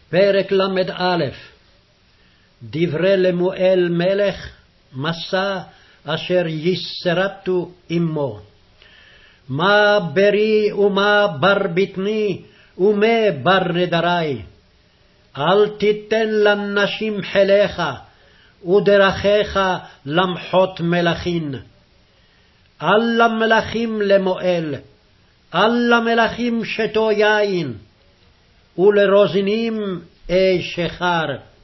פרק ל"א. דברי למואל מלך, מסע אשר יסרטו עמו. מה ברי ומה בר בטני ומה בר נדרי. אל תיתן לנשים חיליך ודרכיך למחות מלכים. אל למלכים למואל, אל למלכים שתו יין, ולרוזנים שכר.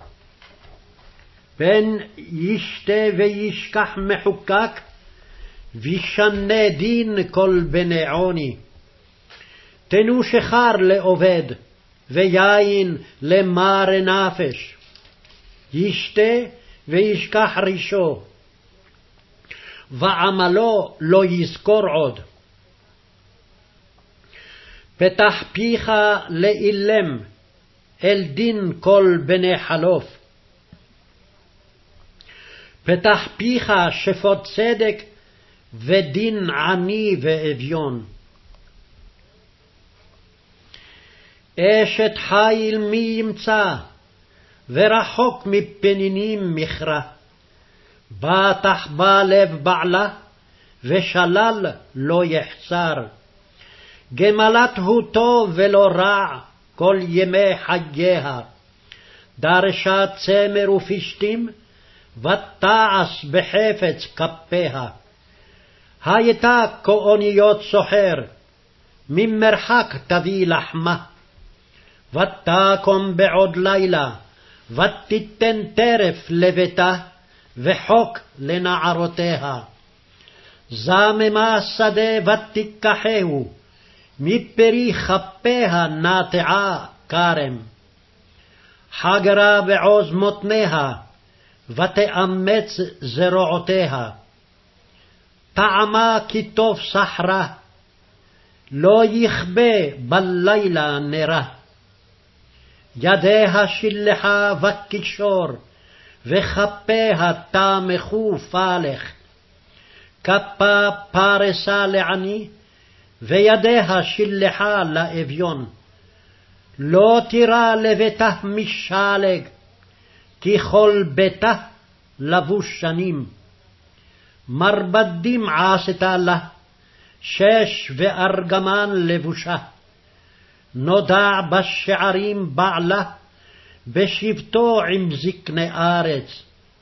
פן ישתה וישכח מחוקק, וישנה דין כל בני עוני. תנו שכר לעובד, ויין למר נפש. ישתה וישכח רישו, ועמלו לא יזכור עוד. פתח פיך לאילם, אל דין כל בני חלוף. פתח פיך שפוט צדק, ודין עני ואביון. אשת חיל מי ימצא, ורחוק מפנינים מכרה. בטח בה לב בעלה, ושלל לא יחסר. גמלת הוא טוב ולא רע, כל ימי חייה. דרשה צמר ופשתים, ותעש בחפץ כפיה. הייתה כאוניות סוחר, ממרחק תביא לחמה. ותקום בעוד לילה, ותיתן טרף לביתה, וחוק לנערותיה. זממה שדה ותיקחהו, מפרי כפיה נטעה כרם. חגרה בעוז מותניה, ותאמץ זרועותיה. טעמה כי טוב סחרה, לא יכבה בלילה נרה. ידיה שלחה וקישור, וכפיה תמכו פלך. כפה פרסה לעני, וידיה שלחה לאביון. לא תירא לביתה משלג, כי כל ביתה לבוש שנים. מרבדים עשתה לה, שש וארגמן לבושה. נודע בשערים בעלה, בשבטו עם זקני ארץ.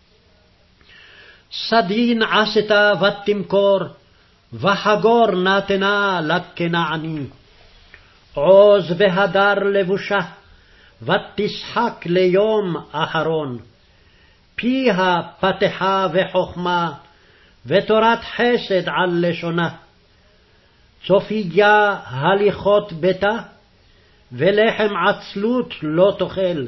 סדין עשתה ותמכור, וחגור נתנה לכנעני. עוז והדר לבושה, ותשחק ליום אחרון. פיה פתחה וחוכמה, ותורת חסד על לשונה. צופיה הליכות ביתה, ולחם עצלות לא תאכל.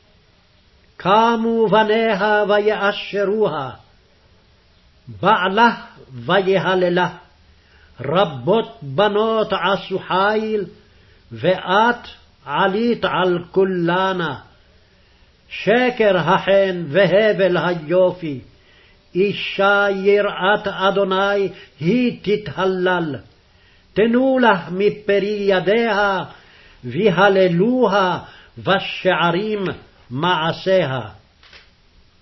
קמו בניה ויאשרוה, בעלה ויהללה. רבות בנות עשו חיל, ואת עלית על כולנה. שקר החן והבל היופי, אישה יראת אדוני היא תתהלל. תנו לה מפרי ידיה, והללוה בשערים מעשיה.